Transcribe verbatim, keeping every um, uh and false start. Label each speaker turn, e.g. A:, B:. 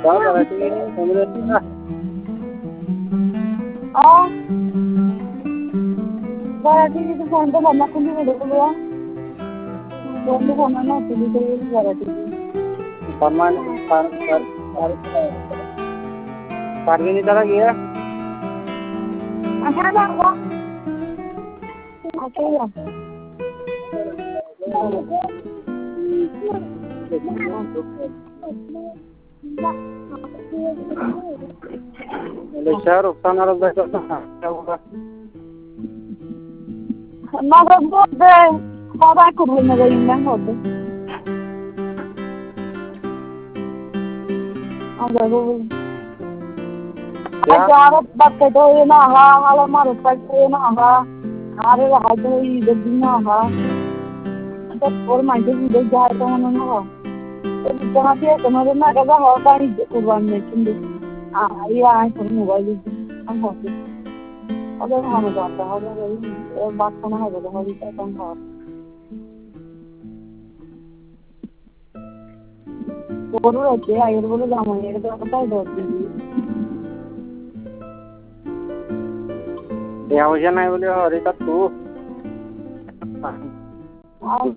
A: Đó là cái cái lên đó.
B: Ờ. Variety itu phone तो बनना खुद ही देखो लिया phone तो बनना ना खुद ही तो variety
A: Perman par par par Parveen इधर गया
B: अच्छा ना वो अच्छा या
A: ले शहर उठाना रहा है क्या होगा
B: ना वो दे सारा कुछ नहीं गई ना होते अब वो क्या बात करते हो ये ना हाँ हाल हमारे पास ये ना हाँ हारे हाथ तो ये जल्दी ना हाँ तो और मायके भी देख जाए तो उन्होंने हाँ तो जहाँ पे तुम्हारे ना क्या हाँ पानी कुर्बान में चिंदे हाँ ये आए तो मोबाइल हम होते अगर हम जाता है अगर बात करना है तो हमारी पैसा हाँ बोलो रखे आये बोलो जामा ये तो पता है दो
A: यहाँ हो जाना है बोले हरी का तू